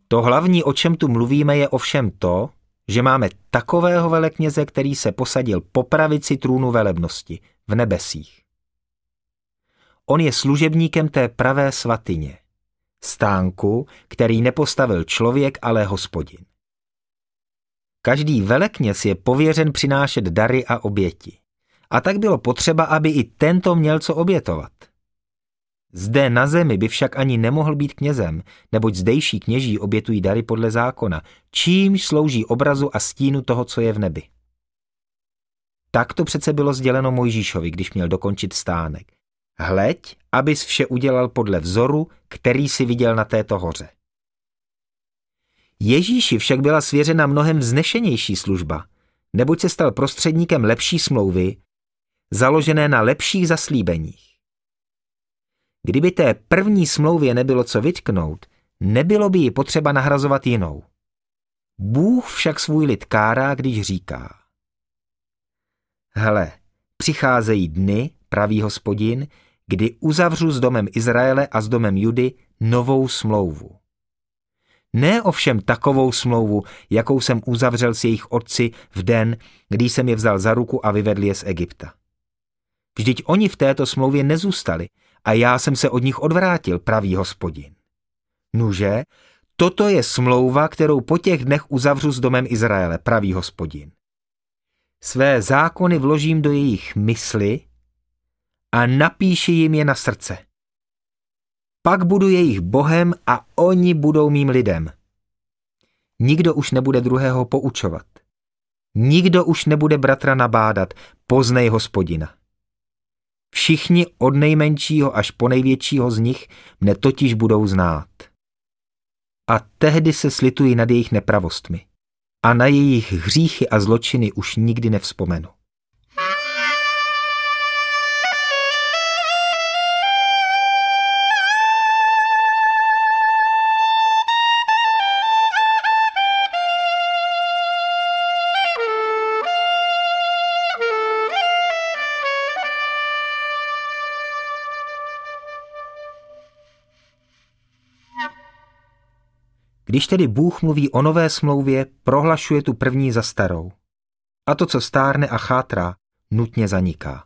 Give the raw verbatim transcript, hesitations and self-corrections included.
To hlavní, o čem tu mluvíme, je ovšem to, že máme takového velekněze, který se posadil po pravici trůnu velebnosti v nebesích. On je služebníkem té pravé svatyně, stánku, který nepostavil člověk, ale Hospodin. Každý velekněz je pověřen přinášet dary a oběti. A tak bylo potřeba, aby i tento měl co obětovat. Zde na zemi by však ani nemohl být knězem, neboť zdejší kněží obětují dary podle zákona, čímž slouží obrazu a stínu toho, co je v nebi. Tak to přece bylo sděleno Mojžíšovi, když měl dokončit stánek. Hleď, abys vše udělal podle vzoru, který si viděl na této hoře. Ježíši však byla svěřena mnohem vznešenější služba, neboť se stal prostředníkem lepší smlouvy, založené na lepších zaslíbeních. Kdyby té první smlouvě nebylo co vytknout, nebylo by ji potřeba nahrazovat jinou. Bůh však svůj lid kárá, když říká: Hele, přicházejí dny, praví Hospodin, kdy uzavřu s domem Izraele a s domem Judy novou smlouvu. Ne ovšem takovou smlouvu, jakou jsem uzavřel s jejich otci v den, kdy jsem je vzal za ruku a vyvedl je z Egypta. Vždyť oni v této smlouvě nezůstali a já jsem se od nich odvrátil, praví Hospodin. Nuže, toto je smlouva, kterou po těch dnech uzavřu s domem Izraele, praví Hospodin. Své zákony vložím do jejich mysli a napíši jim je na srdce. Pak budu jejich Bohem a oni budou mým lidem. Nikdo už nebude druhého poučovat. Nikdo už nebude bratra nabádat, poznej Hospodina. Všichni od nejmenšího až po největšího z nich mne totiž budou znát. A tehdy se slituji nad jejich nepravostmi a na jejich hříchy a zločiny už nikdy nevzpomenu. Když tedy Bůh mluví o nové smlouvě, prohlašuje tu první za starou. A to, co stárne a chátrá, nutně zaniká.